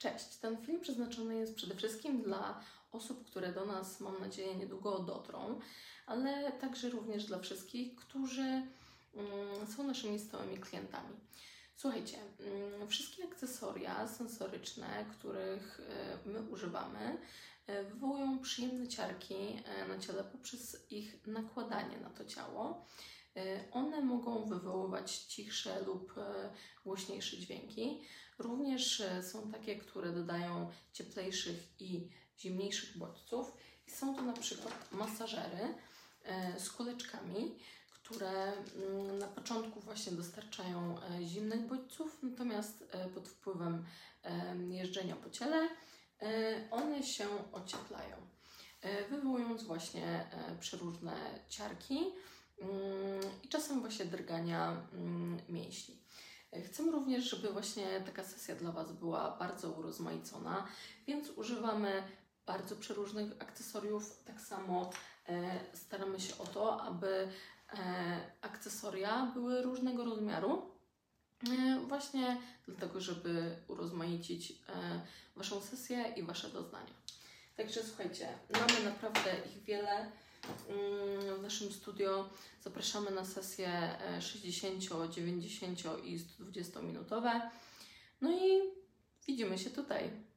Cześć! Ten film przeznaczony jest przede wszystkim dla osób, które do nas, mam nadzieję, niedługo dotrą, ale także również dla wszystkich, którzy są naszymi stałymi klientami. Słuchajcie, wszystkie akcesoria sensoryczne, których my używamy, wywołują przyjemne ciarki na ciele poprzez ich nakładanie na to ciało. One mogą wywoływać cichsze lub głośniejsze dźwięki. Również są takie, które dodają cieplejszych i zimniejszych bodźców. I są to na przykład masażery z kuleczkami, które na początku właśnie dostarczają zimnych bodźców, natomiast pod wpływem jeżdżenia po ciele one się ocieplają, wywołując właśnie przeróżne ciarki i czasem właśnie drgania mięśni. Chcę również, żeby właśnie taka sesja dla Was była bardzo urozmaicona, więc używamy bardzo przeróżnych akcesoriów. Tak samo staramy się o to, aby akcesoria były różnego rozmiaru, właśnie dlatego, żeby urozmaicić Waszą sesję i Wasze doznania. Także słuchajcie, mamy naprawdę ich wiele. W naszym studio zapraszamy na sesje 60, 90 i 120 minutowe. No i widzimy się tutaj.